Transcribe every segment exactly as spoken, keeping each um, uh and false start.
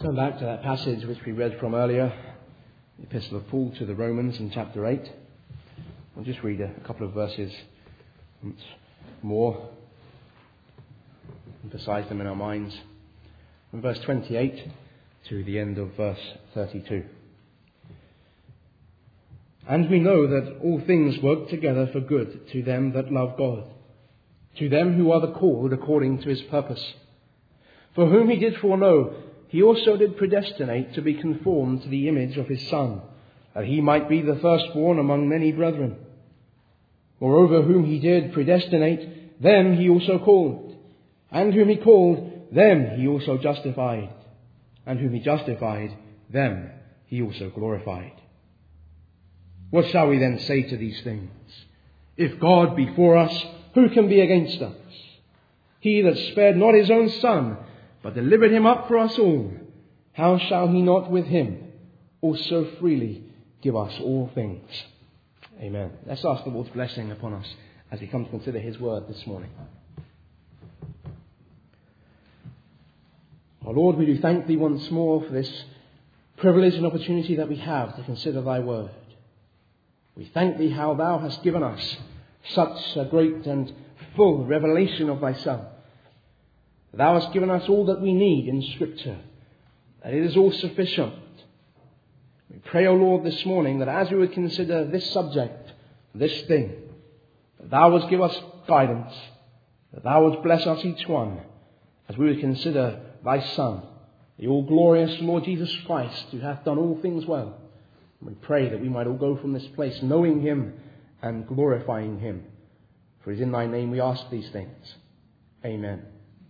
Going back to that passage which we read from earlier, the Epistle of Paul to the Romans in chapter eight. I'll just read a couple of verses once more, emphasize them in our minds. From verse twenty-eight to the end of verse thirty-two. And we know that all things work together for good to them that love God, to them who are the called according to his purpose. For whom he did foreknow, he also did predestinate to be conformed to the image of his Son, that he might be the firstborn among many brethren. Moreover, whom he did predestinate, them he also called. And whom he called, them he also justified. And whom he justified, them he also glorified. What shall we then say to these things? If God be for us, who can be against us? He that spared not his own Son, but delivered him up for us all, how shall he not with him also freely give us all things? Amen. Let's ask the Lord's blessing upon us as we come to consider his word this morning. Our Lord, we do thank thee once more for this privilege and opportunity that we have to consider thy word. We thank thee how thou hast given us such a great and full revelation of thyself. Thou hast given us all that we need in Scripture, that it is all sufficient. We pray, O Lord, this morning that as we would consider this subject, this thing, that thou wouldst give us guidance, that thou wouldst bless us each one, as we would consider thy Son, the all-glorious Lord Jesus Christ, who hath done all things well. And we pray that we might all go from this place knowing him and glorifying him. For it is in thy name we ask these things. Amen.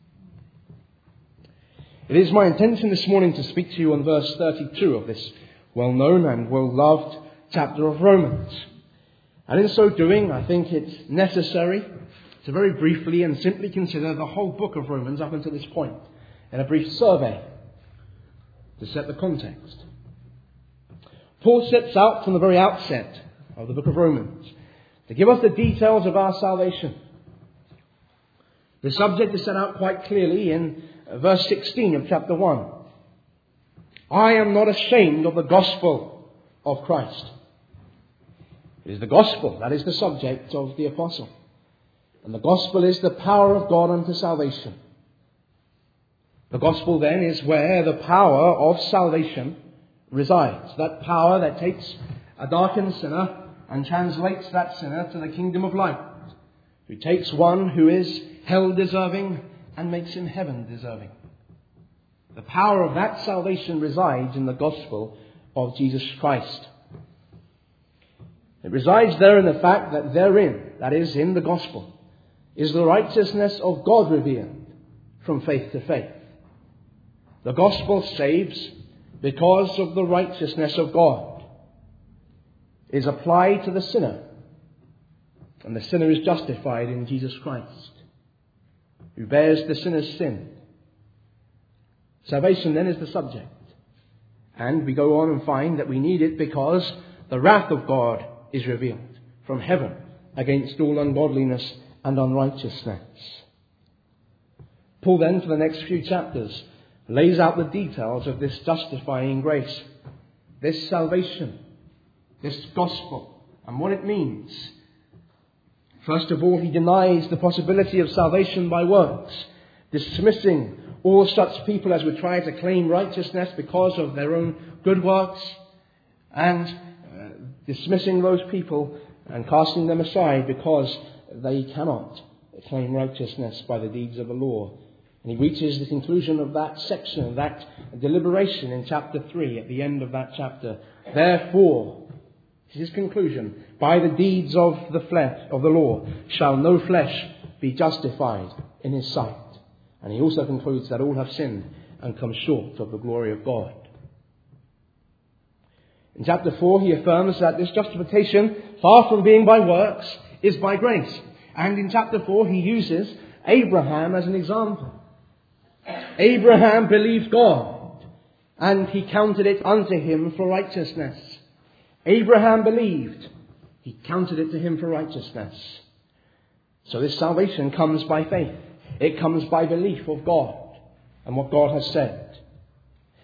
It is my intention this morning to speak to you on verse thirty-two of this well-known and well-loved chapter of Romans. And in so doing, I think it's necessary to very briefly and simply consider the whole book of Romans up until this point in a brief survey to set the context. Paul sets out from the very outset of the book of Romans to give us the details of our salvation. The subject is set out quite clearly in verse sixteen of chapter one. I am not ashamed of the gospel of Christ. It is the gospel that is the subject of the apostle. And the gospel is the power of God unto salvation. The gospel then is where the power of salvation resides. That power that takes a darkened sinner and translates that sinner to the kingdom of light. Who takes one who is hell deserving and makes him heaven deserving. The power of that salvation resides in the gospel of Jesus Christ. It resides there in the fact that therein, that is, in the gospel, is the righteousness of God revealed from faith to faith. The gospel saves because of the righteousness of God. It is applied to the sinner, and the sinner is justified in Jesus Christ, who bears the sinner's sin. Salvation then is the subject. And we go on and find that we need it because the wrath of God is revealed from heaven against all ungodliness and unrighteousness. Paul then, for the next few chapters, lays out the details of this justifying grace, this salvation, this gospel, and what it means. First of all, he denies the possibility of salvation by works, dismissing all such people as would try to claim righteousness because of their own good works, and uh, dismissing those people and casting them aside because they cannot claim righteousness by the deeds of the law. And he reaches the conclusion of that section, of that deliberation in chapter three, at the end of that chapter. Therefore, his conclusion, by the deeds of the flesh, of the law, shall no flesh be justified in his sight. And he also concludes that all have sinned and come short of the glory of God. In chapter four, he affirms that this justification, far from being by works, is by grace. And in chapter four, he uses Abraham as an example. Abraham believed God, and he counted it unto him for righteousness. Abraham believed, he counted it to him for righteousness. So this salvation comes by faith. It comes by belief of God and what God has said.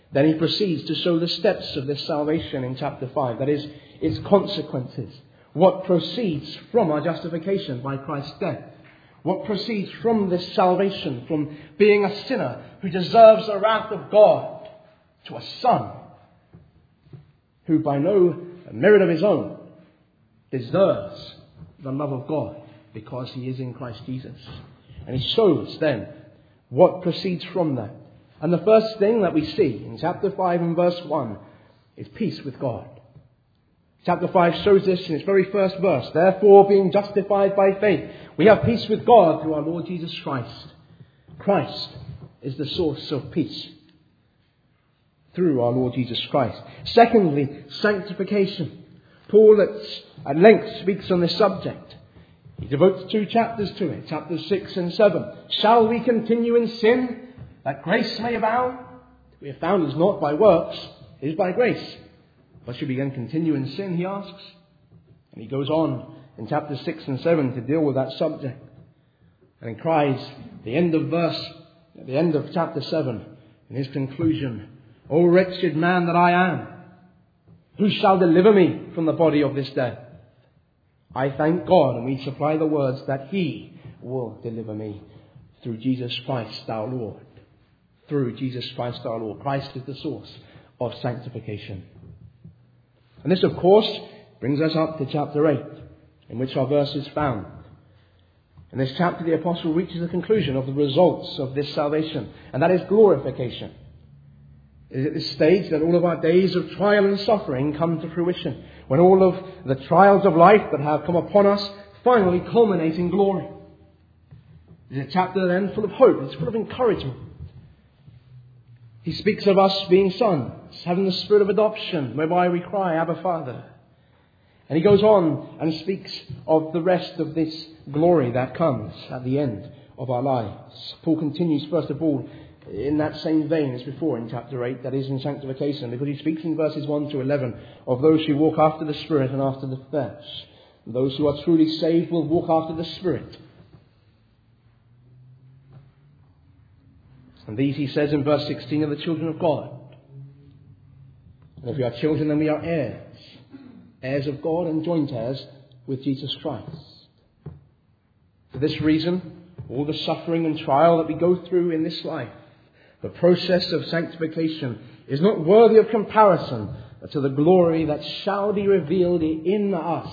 Then he proceeds to show the steps of this salvation in chapter five. That is, its consequences. What proceeds from our justification by Christ's death. What proceeds from this salvation, from being a sinner who deserves the wrath of God, to a son who by no merit of his own deserves the love of God because he is in Christ Jesus. And he shows then what proceeds from that. And the first thing that we see in chapter five and verse one is peace with God. Chapter five shows this in its very first verse. Therefore, being justified by faith, we have peace with God through our Lord Jesus Christ. Christ is the source of peace through our Lord Jesus Christ. Secondly, sanctification. Paul at, at length speaks on this subject. He devotes two chapters to it, chapters six and seven. Shall we continue in sin, that grace may abound? We have found it is not by works, it is by grace. But should we then continue in sin, he asks? And he goes on in chapters six and seven to deal with that subject. And he cries at the end of verse, at the end of chapter seven, in his conclusion, O wretched man that I am, who shall deliver me from the body of this death? I thank God, and we supply the words that he will deliver me through Jesus Christ our Lord. Through Jesus Christ our Lord. Christ is the source of sanctification. And this, of course, brings us up to chapter eight, in which our verse is found. In this chapter, the apostle reaches the conclusion of the results of this salvation, and that is glorification. It is at this stage that all of our days of trial and suffering come to fruition, when all of the trials of life that have come upon us finally culminate in glory. It is a chapter then full of hope, it's full of encouragement. He speaks of us being sons, having the spirit of adoption, whereby we cry, Abba, Father. And he goes on and speaks of the rest of this glory that comes at the end of our lives. Paul continues, first of all, in that same vein as before in chapter eight, that is in sanctification, because he speaks in verses one to eleven of those who walk after the Spirit and after the flesh. Those who are truly saved will walk after the Spirit. And these, he says in verse sixteen, are the children of God. And if we are children, then we are heirs. Heirs of God and joint heirs with Jesus Christ. For this reason, all the suffering and trial that we go through in this life, the process of sanctification, is not worthy of comparison to the glory that shall be revealed in us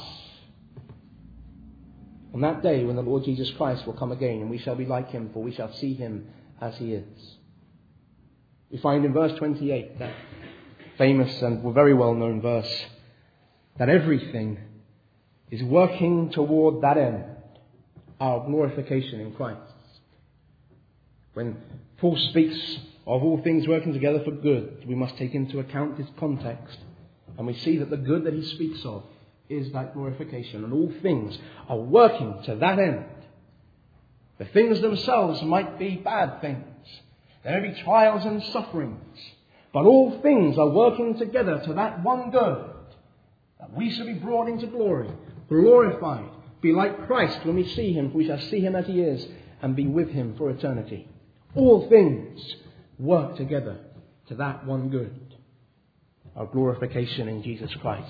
on that day when the Lord Jesus Christ will come again, and we shall be like him, for we shall see him as he is. We find in verse twenty-eight, that famous and very well known verse, that everything is working toward that end, our glorification in Christ. When Paul speaks of all things working together for good, we must take into account his context, and we see that the good that he speaks of is that glorification, and all things are working to that end. The things themselves might be bad things. There may be trials and sufferings. But all things are working together to that one good, that we shall be brought into glory, glorified, be like Christ when we see him, for we shall see him as he is, and be with him for eternity. All things work together to that one good, our glorification in Jesus Christ.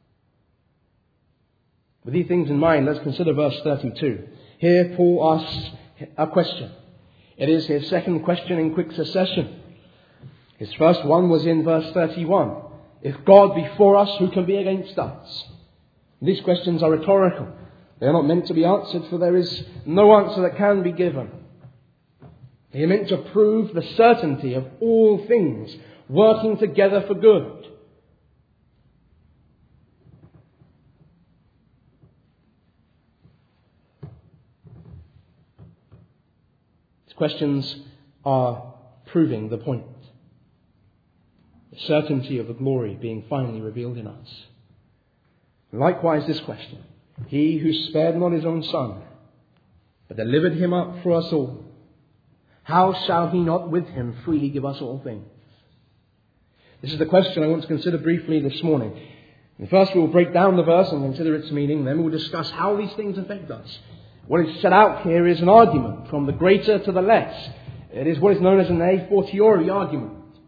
With these things in mind, let's consider verse thirty-two. Here Paul asks a question. It is his second question in quick succession. His first one was in verse thirty-one. If God be for us, who can be against us? These questions are rhetorical. They are not meant to be answered, for there is no answer that can be given. They are meant to prove the certainty of all things working together for good. These questions are proving the point. The certainty of the glory being finally revealed in us. Likewise this question. He who spared not his own son, but delivered him up for us all, how shall he not with him freely give us all things? This is the question I want to consider briefly this morning. And first we will break down the verse and consider its meaning. Then we will discuss how these things affect us. What is set out here is an argument from the greater to the less. It is what is known as an a fortiori argument.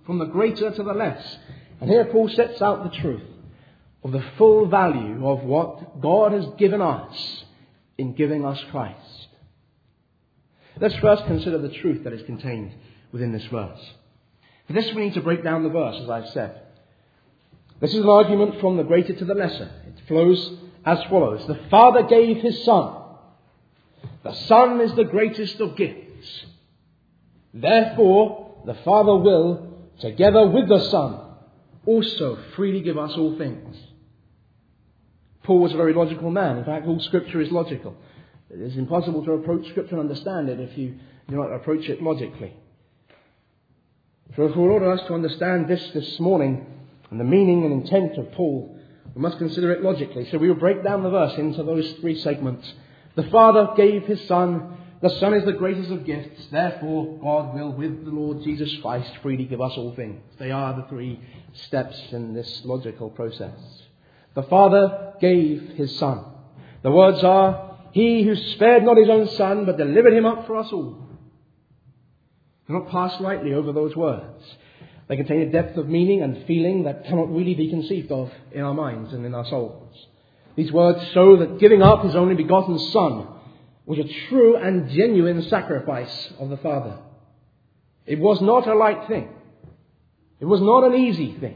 from the greater to the less. And here Paul sets out the truth of the full value of what God has given us in giving us Christ. Let's first consider the truth that is contained within this verse. For this we need to break down the verse, as I've said. This is an argument from the greater to the lesser. It flows as follows. The Father gave His Son. The Son is the greatest of gifts. Therefore, the Father will, together with the Son, also freely give us all things. Paul was a very logical man. In fact, all Scripture is logical. It is impossible to approach Scripture and understand it if you do not approach it logically. So for order us to understand this this morning, and the meaning and intent of Paul, we must consider it logically. So we will break down the verse into those three segments. The Father gave His Son. The Son is the greatest of gifts. Therefore, God will, with the Lord Jesus Christ, freely give us all things. They are the three steps in this logical process. The Father gave His Son. The words are, He who spared not His own Son, but delivered Him up for us all. Do not pass lightly over those words. They contain a depth of meaning and feeling that cannot really be conceived of in our minds and in our souls. These words show that giving up His only begotten Son was a true and genuine sacrifice of the Father. It was not a light thing. It was not an easy thing.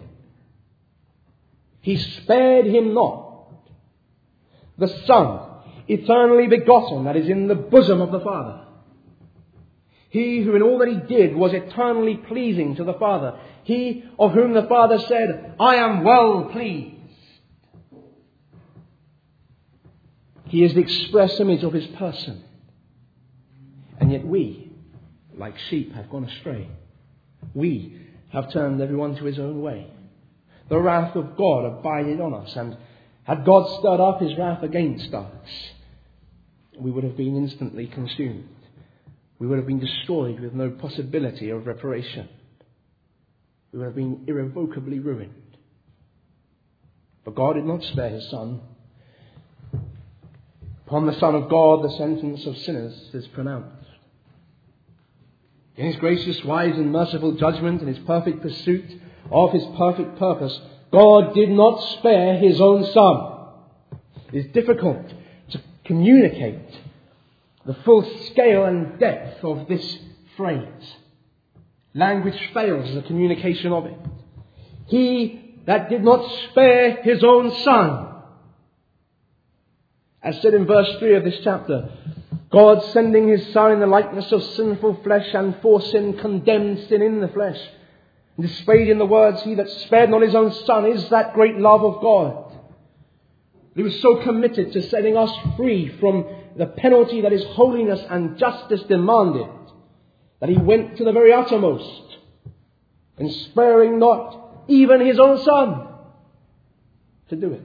He spared Him not. The Son, eternally begotten, that is in the bosom of the Father. He who in all that He did was eternally pleasing to the Father. He of whom the Father said, I am well pleased. He is the express image of His person. And yet we, like sheep, have gone astray. We have turned everyone to his own way. The wrath of God abided on us, and had God stirred up His wrath against us, we would have been instantly consumed. We would have been destroyed with no possibility of reparation. We would have been irrevocably ruined. But God did not spare His Son. Upon the Son of God, the sentence of sinners is pronounced. In His gracious, wise and merciful judgment and His perfect pursuit of His perfect purpose, God did not spare His own Son. It is difficult to communicate the full scale and depth of this phrase. Language fails as a communication of it. He that did not spare His own Son. As said in verse three of this chapter, God sending His Son in the likeness of sinful flesh, and for sin condemned sin in the flesh. And displayed in the words, He that spared not His own Son is that great love of God. He was so committed to setting us free from the penalty that His holiness and justice demanded, that He went to the very uttermost, and sparing not even His own Son to do it.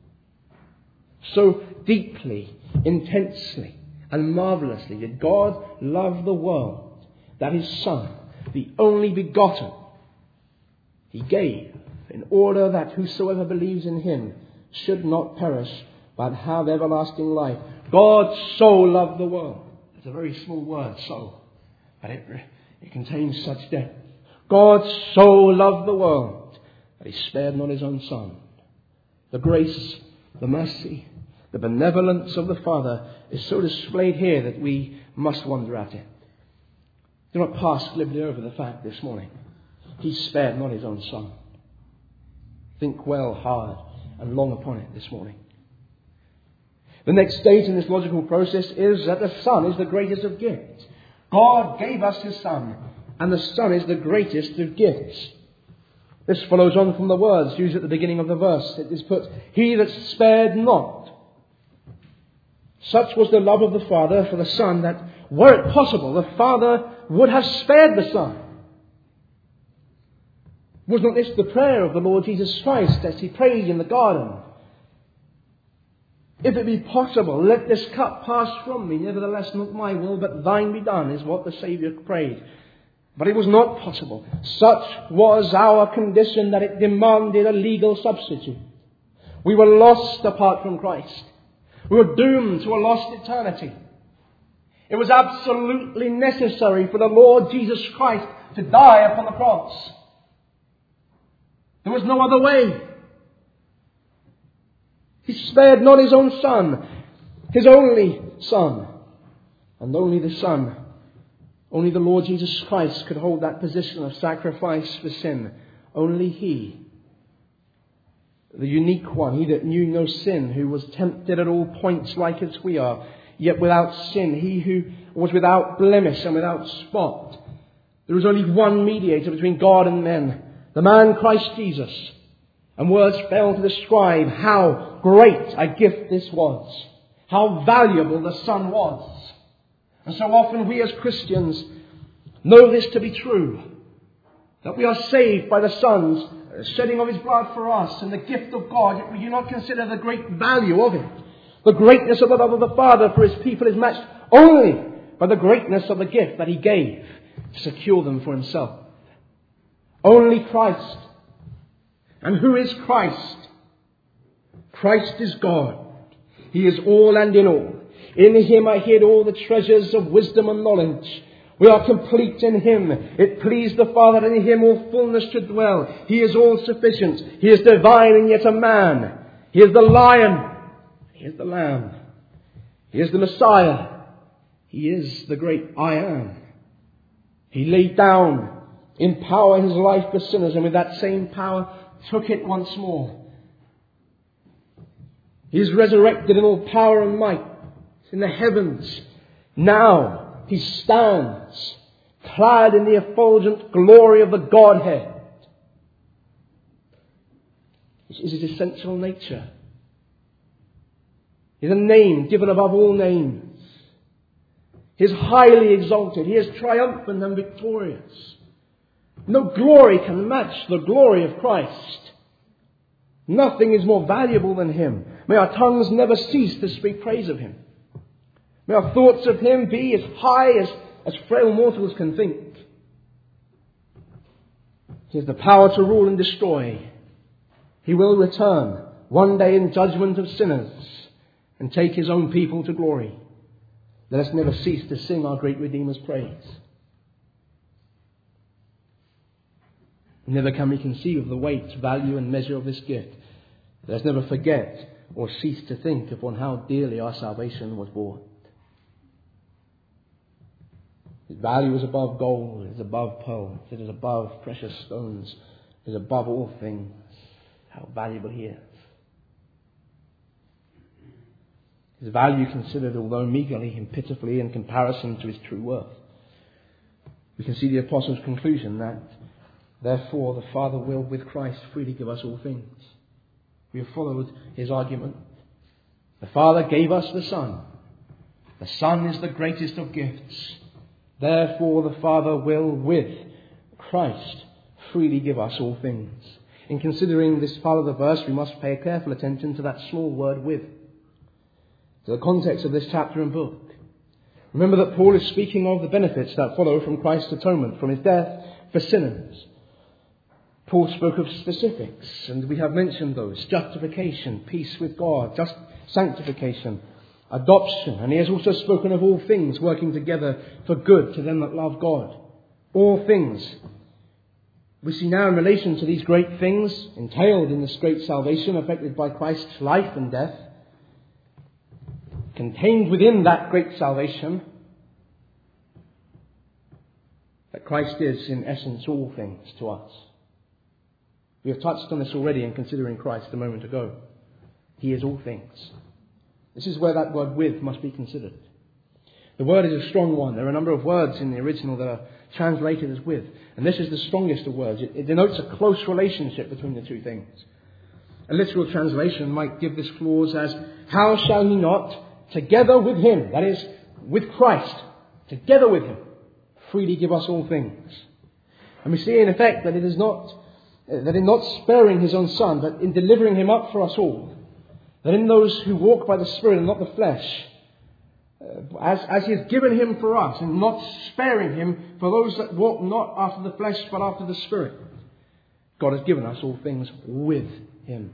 So deeply, intensely, and marvelously did God love the world, that His Son, the only begotten, He gave, in order that whosoever believes in Him should not perish, but have everlasting life. God so loved the world. It's a very small word, so, but it, it contains such depth. God so loved the world that He spared not His own Son. The grace, the mercy, the benevolence of the Father is so displayed here that we must wonder at it. Do not pass glibly over the fact this morning. He spared not His own Son. Think well, hard, and long upon it this morning. The next stage in this logical process is that the Son is the greatest of gifts. God gave us His Son, and the Son is the greatest of gifts. This follows on from the words used at the beginning of the verse. It is put, He that spared not. Such was the love of the Father for the Son that, were it possible, the Father would have spared the Son. Was not this the prayer of the Lord Jesus Christ as He prayed in the garden? If it be possible, let this cup pass from me. Nevertheless, not my will, but thine be done, is what the Saviour prayed. But it was not possible. Such was our condition that it demanded a legal substitute. We were lost apart from Christ. We were doomed to a lost eternity. It was absolutely necessary for the Lord Jesus Christ to die upon the cross. There was no other way. He spared not his own Son, his only Son. And only the Son, only the Lord Jesus Christ could hold that position of sacrifice for sin. Only He, the unique one, He that knew no sin, who was tempted at all points like as we are, yet without sin. He who was without blemish and without spot. There was only one mediator between God and men, the man Christ Jesus. And words fail to describe how great a gift this was. How valuable the Son was. And so often we as Christians know this to be true. That we are saved by the Son's shedding of His blood for us and the gift of God. Yet we do not consider the great value of it. The greatness of the love of the Father for His people is matched only by the greatness of the gift that He gave to secure them for Himself. Only Christ. And who is Christ? Christ is God. He is all and in all. In Him I hid all the treasures of wisdom and knowledge. We are complete in Him. It pleased the Father that in Him all fullness should dwell. He is all sufficient. He is divine and yet a man. He is the Lion. He is the Lamb. He is the Messiah. He is the great I Am. He laid down in power His life for sinners, and with that same power took it once more. He is resurrected in all power and might in the heavens. Now He stands clad in the effulgent glory of the Godhead. This is His essential nature. He is a name given above all names. He is highly exalted. He is triumphant and victorious. No glory can match the glory of Christ. Nothing is more valuable than Him. May our tongues never cease to speak praise of Him. May our thoughts of Him be as high as, as frail mortals can think. He has the power to rule and destroy. He will return one day in judgment of sinners and take His own people to glory. Let us never cease to sing our great Redeemer's praise. Never can we conceive of the weight, value and measure of this gift. Let us never forget or cease to think upon how dearly our salvation was bought. His value is above gold, it is above pearls, it is above precious stones, it is above all things. How valuable He is. His value considered, although meagerly and pitifully in comparison to His true worth. We can see the Apostle's conclusion that therefore the Father will with Christ freely give us all things. We have followed his argument. The Father gave us the Son. The Son is the greatest of gifts. Therefore the Father will with Christ freely give us all things. In considering this part of the verse, we must pay careful attention to that small word with, to the context of this chapter and book. Remember that Paul is speaking of the benefits that follow from Christ's atonement, from His death for sinners. Paul spoke of specifics, and we have mentioned those. Justification, peace with God, just sanctification, adoption. And he has also spoken of all things working together for good to them that love God. All things. We see now in relation to these great things entailed in this great salvation effected by Christ's life and death, contained within that great salvation, that Christ is in essence all things to us. We have touched on this already in considering Christ a moment ago. He is all things. This is where that word with must be considered. The word is a strong one. There are a number of words in the original that are translated as with. And this is the strongest of words. It, it denotes a close relationship between the two things. A literal translation might give this clause as, how shall He not, together with Him, that is, with Christ, together with Him, freely give us all things. And we see in effect that it is not, that in not sparing His own Son, but in delivering Him up for us all, that in those who walk by the Spirit and not the flesh, uh, as, as He has given Him for us, and not sparing Him for those that walk not after the flesh but after the Spirit, God has given us all things with Him.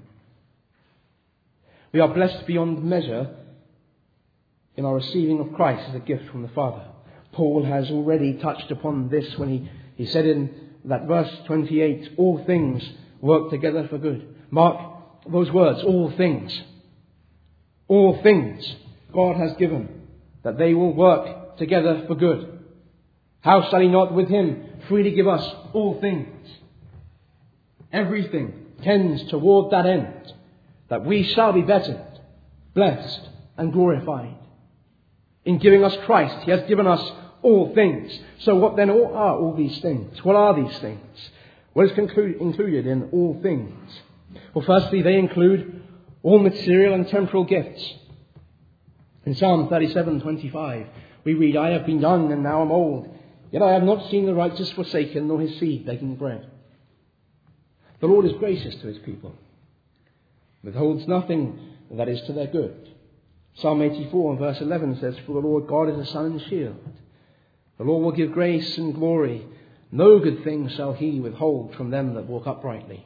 We are blessed beyond measure in our receiving of Christ as a gift from the Father. Paul has already touched upon this when he, he said in that verse twenty-eight, all things work together for good. Mark those words, all things. All things God has given, that they will work together for good. How shall he not with him freely give us all things? Everything tends toward that end, that we shall be bettered, blessed and glorified. In giving us Christ, he has given us all things. So what then are all these things? What are these things? What is conclu- included in all things? Well, firstly, they include all material and temporal gifts. In Psalm thirty-seven twenty-five, we read, I have been young and now am old, yet I have not seen the righteous forsaken, nor his seed begging bread. The Lord is gracious to his people, withholds nothing that is to their good. Psalm eighty-four and verse eleven says, For the Lord God is a sun and shield. The Lord will give grace and glory. No good thing shall he withhold from them that walk uprightly.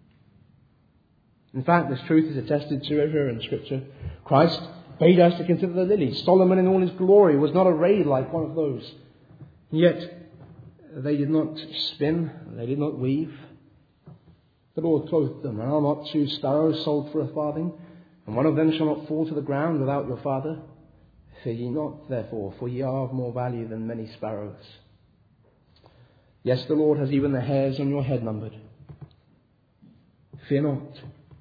In fact, this truth is attested to everywhere in Scripture. Christ bade us to consider the lilies. Solomon in all his glory was not arrayed like one of those. Yet they did not spin, they did not weave. The Lord clothed them. And are not two sparrows sold for a farthing? And one of them shall not fall to the ground without your Father? Fear ye not, therefore, for ye are of more value than many sparrows. Yes, the Lord has even the hairs on your head numbered. Fear not.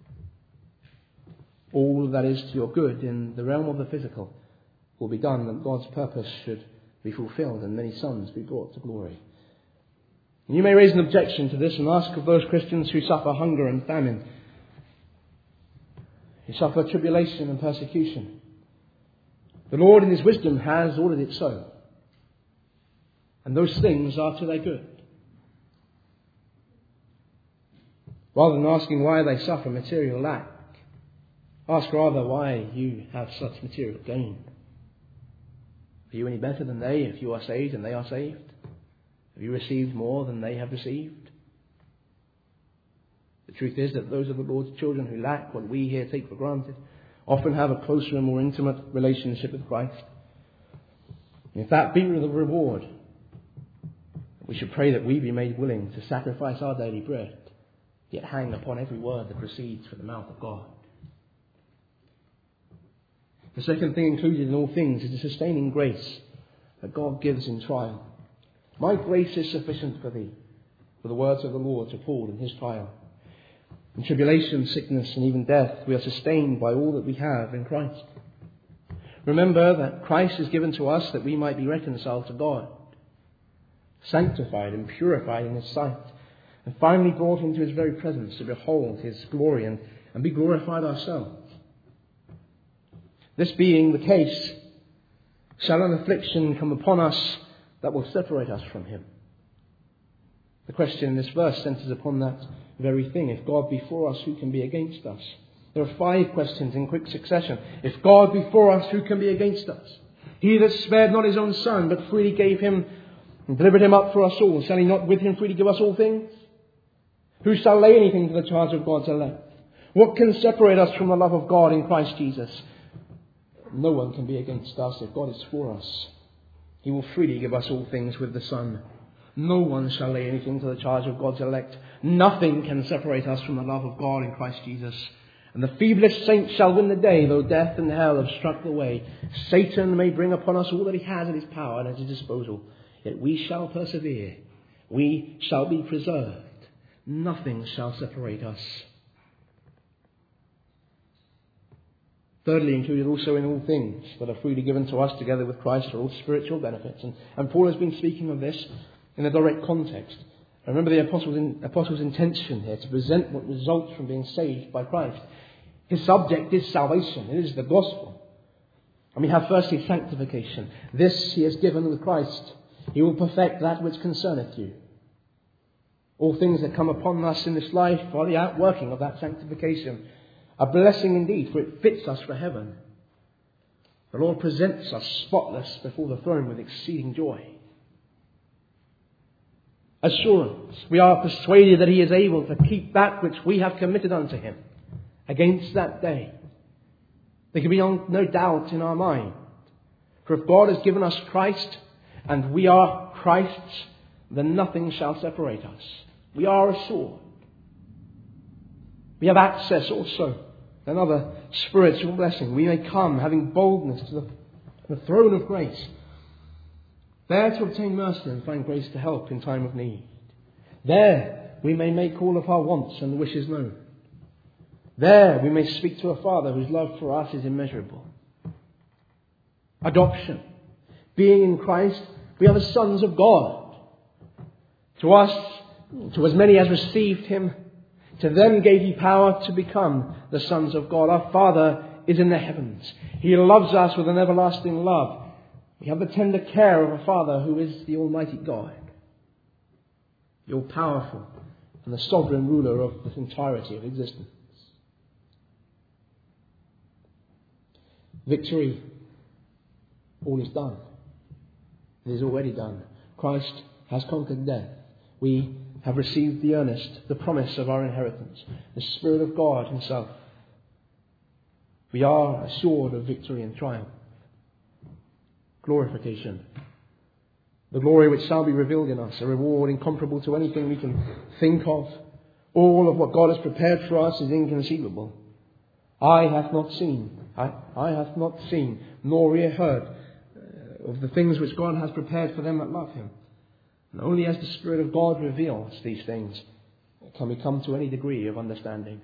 All that is to your good in the realm of the physical will be done, that God's purpose should be fulfilled and many sons be brought to glory. And you may raise an objection to this and ask of those Christians who suffer hunger and famine, who suffer tribulation and persecution. The Lord in his wisdom has ordered it so. And those things are to their good. Rather than asking why they suffer material lack, ask rather why you have such material gain. Are you any better than they if you are saved and they are saved? Have you received more than they have received? The truth is that those of the Lord's children who lack what we here take for granted often have a closer and more intimate relationship with Christ. And if that be the reward, we should pray that we be made willing to sacrifice our daily bread, yet hang upon every word that proceeds from the mouth of God. The second thing included in all things is the sustaining grace that God gives in trial. My grace is sufficient for thee, for the words of the Lord to Paul in his trial. In tribulation, sickness, and even death, we are sustained by all that we have in Christ. Remember that Christ is given to us that we might be reconciled to God, sanctified and purified in his sight, and finally brought into his very presence to behold his glory and, and be glorified ourselves. This being the case, shall an affliction come upon us that will separate us from him? The question in this verse centers upon that very thing. If God be for us, who can be against us? There are five questions in quick succession. If God be for us, who can be against us? He that spared not his own Son, but freely gave him and delivered him up for us all, shall he not with him freely give us all things? Who shall lay anything to the charge of God's elect? What can separate us from the love of God in Christ Jesus? No one can be against us. If God is for us, he will freely give us all things with the Son. No one shall lay anything to the charge of God's elect. Nothing can separate us from the love of God in Christ Jesus. And the feeblest saint shall win the day, though death and hell have struck the way. Satan may bring upon us all that he has at his power and at his disposal. Yet we shall persevere. We shall be preserved. Nothing shall separate us. Thirdly, included also in all things that are freely given to us together with Christ are all spiritual benefits. And, and Paul has been speaking of this in a direct context. Remember the apostle's, in, apostle's intention here to present what results from being saved by Christ. His subject is salvation. It is the gospel. And we have firstly sanctification. This he has given with Christ. He will perfect that which concerneth you. All things that come upon us in this life are the outworking of that sanctification. A blessing indeed, for it fits us for heaven. The Lord presents us spotless before the throne with exceeding joy. Assurance. We are persuaded that he is able to keep that which we have committed unto him against that day. There can be no doubt in our mind. For if God has given us Christ and we are Christ's, then nothing shall separate us. We are assured. We have access also to another spiritual blessing. We may come having boldness to the, the throne of grace, there to obtain mercy and find grace to help in time of need. There we may make all of our wants and wishes known. There we may speak to a Father whose love for us is immeasurable. Adoption. Being in Christ, we are the sons of God. To us, to as many as received him, to them gave he power to become the sons of God. Our Father is in the heavens. He loves us with an everlasting love. We have the tender care of a Father who is the Almighty God, the all-powerful and the sovereign ruler of the entirety of existence. Victory. All is done. It is already done. Christ has conquered death. We have received the earnest, the promise of our inheritance, the Spirit of God himself. We are assured of victory and triumph. Glorification. The glory which shall be revealed in us, a reward incomparable to anything we can think of. All of what God has prepared for us is inconceivable. Eye hath not seen, I, I hath not seen, nor ear heard uh, of the things which God has prepared for them that love him. And only as the Spirit of God reveals these things can we come to any degree of understanding.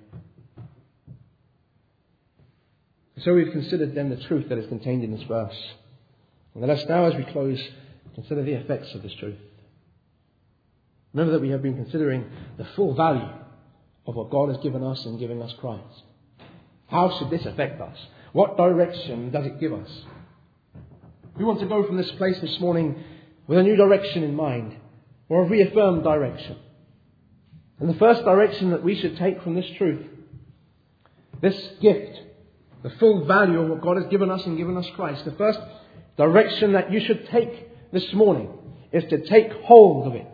So we've considered then the truth that is contained in this verse. And let us now, as we close, consider the effects of this truth. Remember that we have been considering the full value of what God has given us in giving us Christ. How should this affect us? What direction does it give us? We want to go from this place this morning with a new direction in mind, or a reaffirmed direction. And the first direction that we should take from this truth, this gift, the full value of what God has given us and given us Christ, the first direction that you should take this morning is to take hold of it.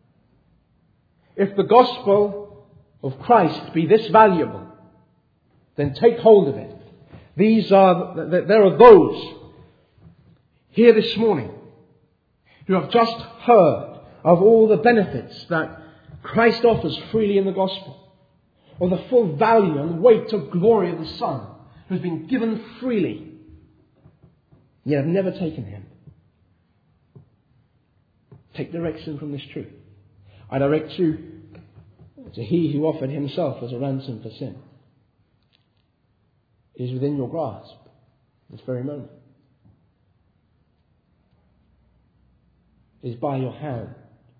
If the gospel of Christ be this valuable, then take hold of it. These are, there are those here this morning who have just heard of all the benefits that Christ offers freely in the gospel, or the full value and weight of glory of the Son who has been given freely, yet have never taken him. Take direction from this truth. I direct you to he who offered himself as a ransom for sin. It is within your grasp this very moment. It is by your hand.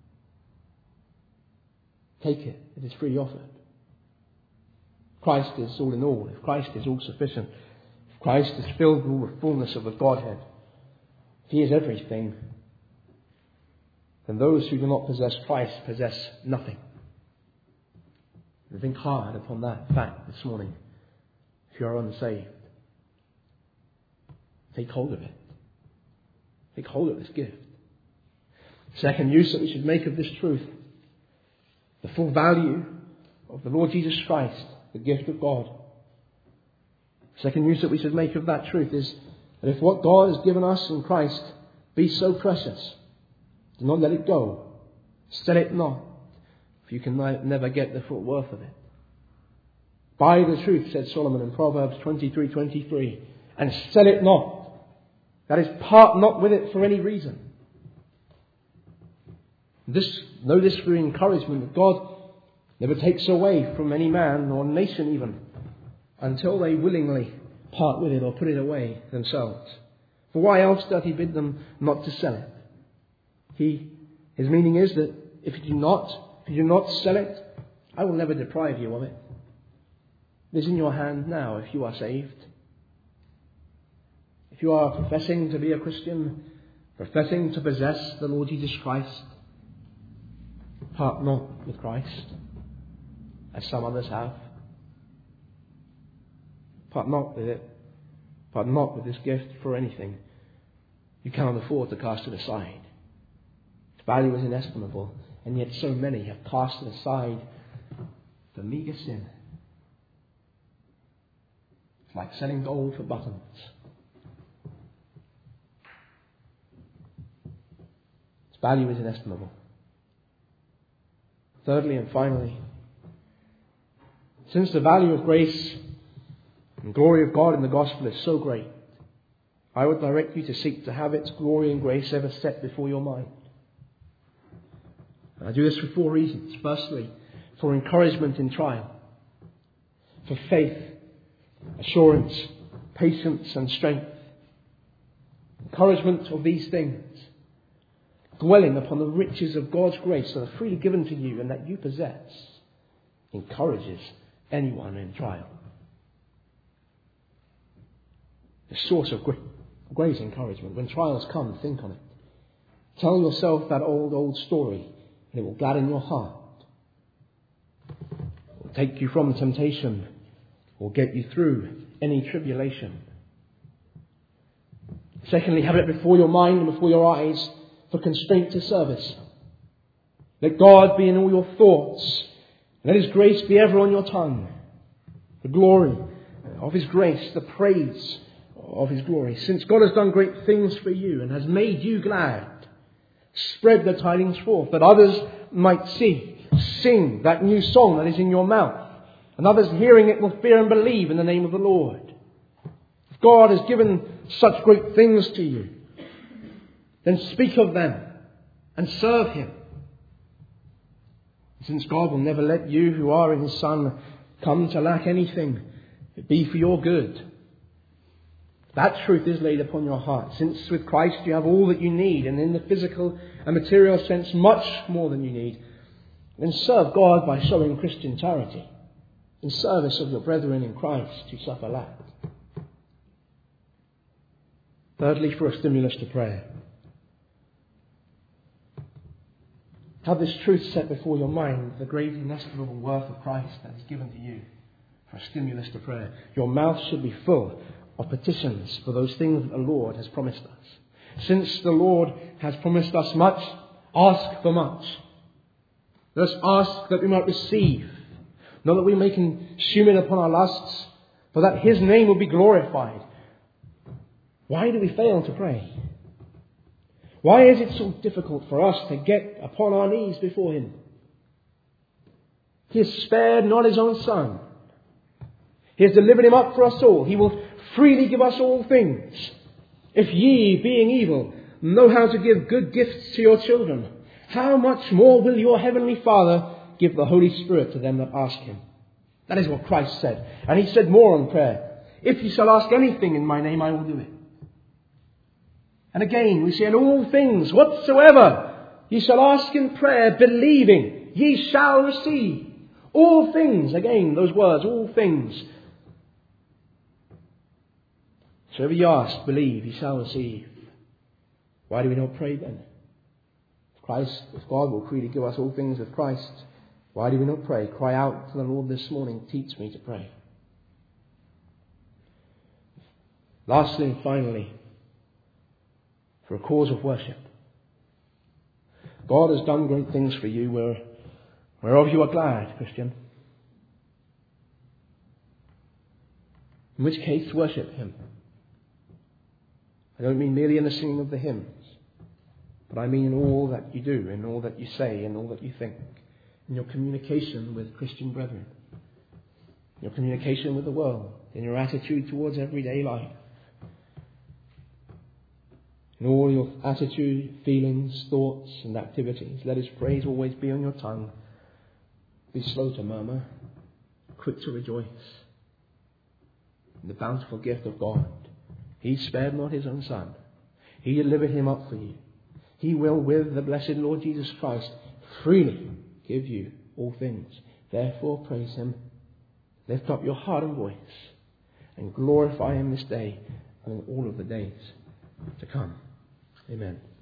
Take it. It is freely offered. Christ is all in all. If Christ is all sufficient, if Christ is filled with all the fullness of the Godhead, if he is everything, then those who do not possess Christ possess nothing. And think hard upon that fact this morning. If you are unsaved, take hold of it. Take hold of this gift. Second use that we should make of this truth, the full value of the Lord Jesus Christ, the gift of God. Second use that we should make of that truth is that if what God has given us in Christ be so precious, do not let it go. Sell it not, for you can never get the full worth of it. Buy the truth, said Solomon in Proverbs twenty-three twenty-three, and sell it not. That is, part not with it for any reason. This, know this for encouragement, that God never takes away from any man or nation even until they willingly part with it or put it away themselves. For why else doth he bid them not to sell it? He, his meaning is that if you do not, if you do not sell it, I will never deprive you of it. It is in your hand now if you are saved. If you are professing to be a Christian, professing to possess the Lord Jesus Christ, part not with Christ, as some others have. Part not with it. Part not with this gift for anything. You cannot afford to cast it aside. Its value is inestimable, and yet so many have cast it aside for meagre sin. It's like selling gold for buttons. Its value is inestimable. Thirdly and finally, Since the value of grace and glory of God in the gospel is so great, I would direct you to seek to have its glory and grace ever set before your mind. And I do this for four reasons. Firstly, for encouragement in trial, for faith, assurance, patience and strength. Encouragement of these things, dwelling upon the riches of God's grace that are freely given to you and that you possess, encourages anyone in trial. The source of great encouragement. When trials come, think on it. Tell yourself that old, old story, and it will gladden your heart. It will take you from temptation, or get you through any tribulation. Secondly, have it before your mind and before your eyes for constraint to service. Let God be in all your thoughts. Let His grace be ever on your tongue. The glory of His grace, the praise of His glory. Since God has done great things for you and has made you glad, spread the tidings forth that others might see. Sing that new song that is in your mouth. And others hearing it will fear and believe in the name of the Lord. If God has given such great things to you, then speak of them and serve Him. Since God will never let you who are in His Son come to lack anything, it be for your good. That truth is laid upon your heart. Since with Christ you have all that you need, and in the physical and material sense much more than you need, then serve God by showing Christian charity in service of your brethren in Christ who suffer lack. Thirdly, for a stimulus to prayer. Have this truth set before your mind, the great inestimable worth of Christ that is given to you, for a stimulus to prayer. Your mouth should be full of petitions for those things that the Lord has promised us. Since the Lord has promised us much, ask for much. Let us ask that we might receive, not that we may consume it upon our lusts, but that His name will be glorified. Why do we fail to pray? Why is it so difficult for us to get upon our knees before Him? He has spared not His own Son. He has delivered Him up for us all. He will freely give us all things. If ye, being evil, know how to give good gifts to your children, how much more will your heavenly Father give the Holy Spirit to them that ask Him? That is what Christ said. And He said more on prayer. If ye shall ask anything in my name, I will do it. And again, we say, in all things whatsoever ye shall ask in prayer, believing, ye shall receive. All things, again, those words, all things. So if ye ask, believe, ye shall receive. Why do we not pray then? If Christ, if God will freely give us all things of Christ, why do we not pray? Cry out to the Lord this morning, teach me to pray. Lastly and finally, for a cause of worship. God has done great things for you, where, whereof you are glad, Christian. In which case, worship Him. I don't mean merely in the singing of the hymns, but I mean in all that you do, in all that you say, in all that you think, in your communication with Christian brethren, in your communication with the world, in your attitude towards everyday life. In all your attitude, feelings, thoughts and activities, let His praise always be on your tongue. Be slow to murmur, quick to rejoice in the bountiful gift of God. He spared not His own Son. He delivered Him up for you. He will, with the blessed Lord Jesus Christ, freely give you all things. Therefore praise Him. Lift up your heart and voice and glorify Him this day and in all of the days to come. Amen.